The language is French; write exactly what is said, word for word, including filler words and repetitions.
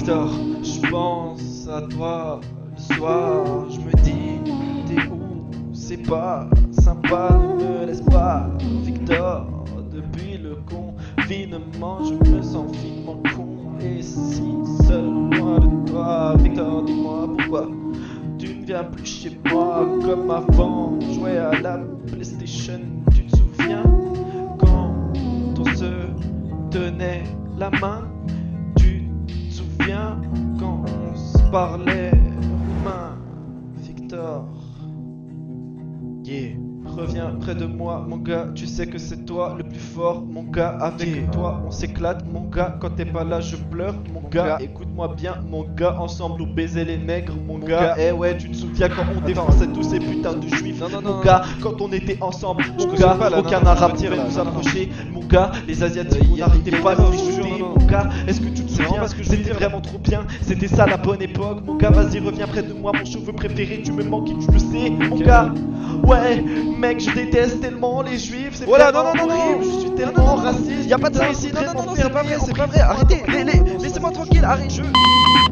Victor, je pense à toi le soir, je me dis t'es où, c'est pas sympa, ne me laisse pas Victor, depuis le confinement je me sens finement con et si seul loin de toi. Victor, dis-moi pourquoi tu ne viens plus chez moi comme avant, jouer à la PlayStation, tu te souviens quand on se tenait la main, tu te souviens quand on se parlait main, Victor. Yeah. Reviens près de moi, mon gars, tu sais que c'est toi le plus fort, mon gars. Avec yeah. toi, on s'éclate, mon gars. Quand t'es pas là, je pleure, mon, mon gars. gars. Écoute-moi bien, mon gars. Ensemble, on baisait les nègres, mon, mon gars. Eh ouais, tu te souviens quand on défonçait tous ces putains de juifs, non, non, non, mon gars. Quand on était ensemble, mon gars. Pas, là, aucun arabe pouvait nous approcher, mon gars. Les asiatiques, on n'arrêtait pas de nous shooter, mon gars. Est-ce que tu te souviens? C'était vraiment trop bien. C'était ça la bonne époque, mon gars. Vas-y, reviens près de moi, mon cheveu préféré. Tu me manques et tu le sais, mon gars. Ouais, mec, je déteste tellement les juifs, c'est voilà, non, non, non, horrible, non, je suis tellement raciste. Y'a pas de ça ici, non, non, non, c'est pas vrai, c'est pas vrai, arrêtez, laissez-moi tranquille, arrêtez, je...